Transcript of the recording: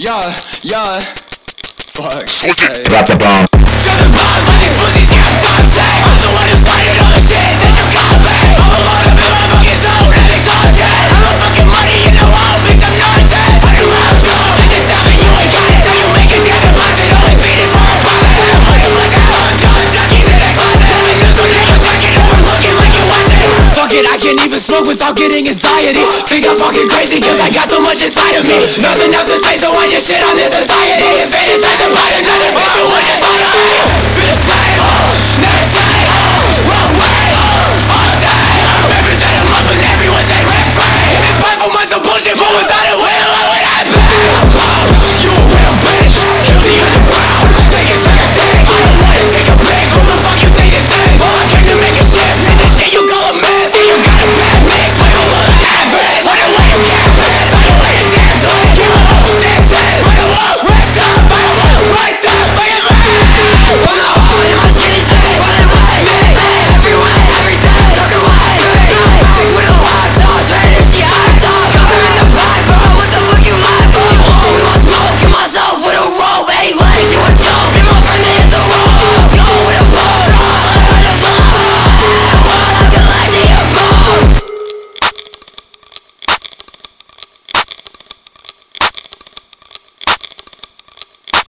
Yeah. Fuck. Drop the bomb. Dropping bombs on these pussies, yeah, I'm toxic. I'm the one who started all the shit that you copy. I'm alone up in my fucking zone, I'm exhausted. I'm a fucking money in the wall, bitch, I'm not dead. Talking about drugs, bitches tell me you ain't got it. How you make it get deposit, only feeding for a profit. Money was that long, John Junkies in the closet. I use what you're checking, overlooking like you watch it. Fuck it, I can't even smoke without getting anxiety. Think I'm fucking crazy, cause I got so much inside of me. Nothing else to say, so I just shit on this society. If it is as a fire, nothing but the one that's out of me. Fist tight,